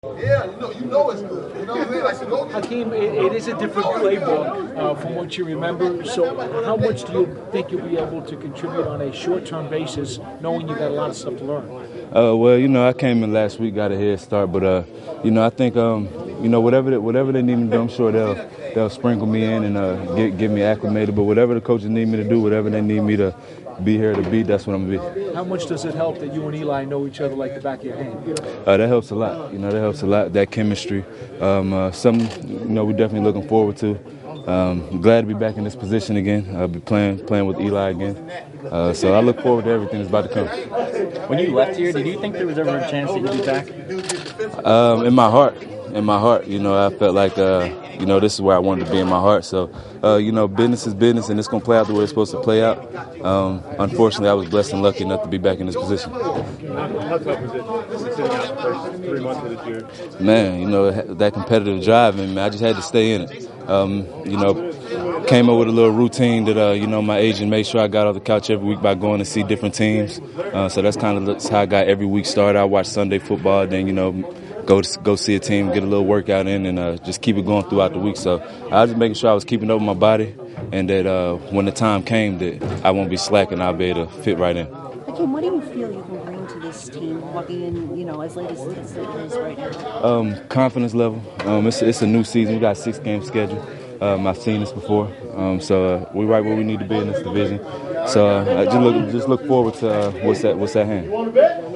Yeah, you know it's good. You know what I'm saying? Like, so go get Hakeem, it is a different playbook from what you remember. So how much do you think you'll be able to contribute on a short-term basis, knowing you got a lot of stuff to learn? Well, I came in last week, got a head start, but I think whatever they need me to do, I'm sure they'll sprinkle me in and get me acclimated. But whatever the coaches need me to do, whatever they need me to be here to be, that's what I'm gonna be. How much does it help that you and Eli know each other like the back of your hand? That helps a lot. That helps a lot. That chemistry, something we're definitely looking forward to. Glad to be back in this position again. I'll be playing with Eli again. So I look forward to everything that's about to come. When you left here, did you think there was ever a chance that you'd be back? In my heart, I felt like this is where I wanted to be in my heart. So, business is business, and it's gonna play out the way it's supposed to play out. Unfortunately, I was blessed and lucky enough to be back in this position. How tough was it sitting out for 3 months of this year? Man, that competitive drive, and I just had to stay in it. Came up with a little routine that my agent made sure I got off the couch every week by going to see different teams. So that's kind of how I got every week started. I watched Sunday football, then go see a team, get a little workout in, and just keep it going throughout the week. So I was just making sure I was keeping up with my body, and that when the time came, that I won't be slack and I'll be able to fit right in. Hakeem, what do you feel you can bring to this team, walking in, as late as it is right now? Confidence level. It's a new season. We got a 6-game schedule. I've seen this before, so we're right where we need to be in this division. So I just look forward to what's at hand.